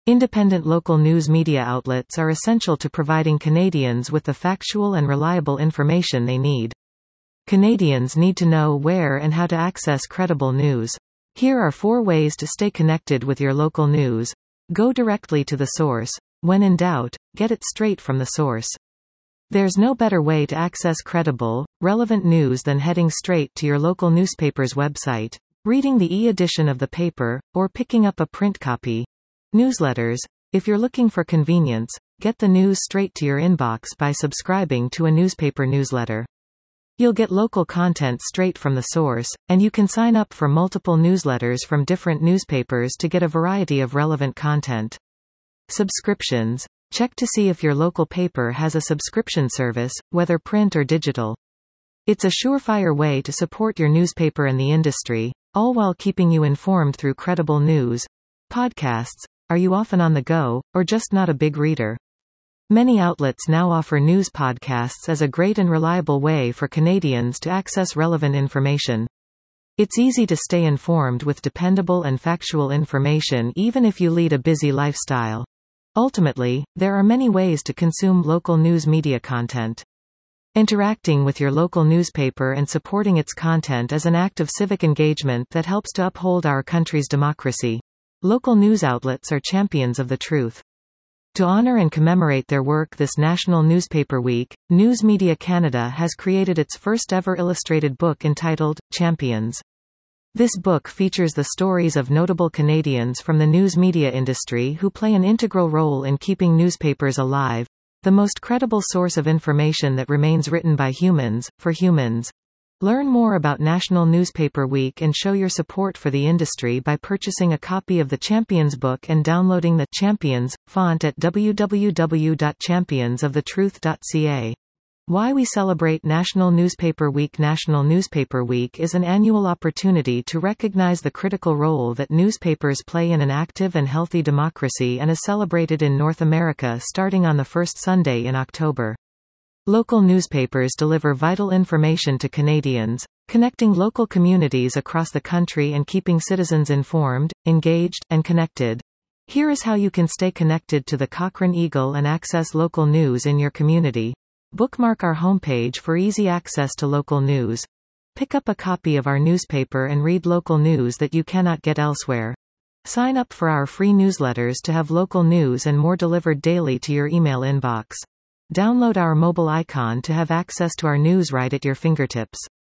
Independent local news media outlets are essential to providing Canadians with the factual and reliable information they need. Canadians need to know where and how to access credible news. Here are 4 ways to stay connected with your local news. Go directly to the source. When in doubt, get it straight from the source. There's no better way to access credible, relevant news than heading straight to your local newspaper's website, reading the e-edition of the paper, or picking up a print copy. Newsletters. If you're looking for convenience, get the news straight to your inbox by subscribing to a newspaper newsletter. You'll get local content straight from the source, and you can sign up for multiple newsletters from different newspapers to get a variety of relevant content. Subscriptions. Check to see if your local paper has a subscription service, whether print or digital. It's a surefire way to support your newspaper and the industry, all while keeping you informed through credible news. Podcasts. Are you often on the go, or just not a big reader? Many outlets now offer news podcasts as a great and reliable way for Canadians to access relevant information. It's easy to stay informed with dependable and factual information even if you lead a busy lifestyle. Ultimately, there are many ways to consume local news media content. Interacting with your local newspaper and supporting its content is an act of civic engagement that helps to uphold our country's democracy. Local news outlets are champions of the truth. To honor and commemorate their work this National Newspaper Week, News Media Canada has created its first ever illustrated book entitled, Champions. This book features the stories of notable Canadians from the news media industry who play an integral role in keeping newspapers alive, the most credible source of information that remains written by humans, for humans. Learn more about National Newspaper Week and show your support for the industry by purchasing a copy of the Champions book and downloading the Champions font at www.championsofthetruth.ca. Why we celebrate National Newspaper Week. National Newspaper Week is an annual opportunity to recognize the critical role that newspapers play in an active and healthy democracy and is celebrated in North America starting on the first Sunday in October. Local newspapers deliver vital information to Canadians, connecting local communities across the country and keeping citizens informed, engaged, and connected. Here is how you can stay connected to the Cochrane Eagle and access local news in your community. Bookmark our homepage for easy access to local news. Pick up a copy of our newspaper and read local news that you cannot get elsewhere. Sign up for our free newsletters to have local news and more delivered daily to your email inbox. Download our mobile icon to have access to our news right at your fingertips.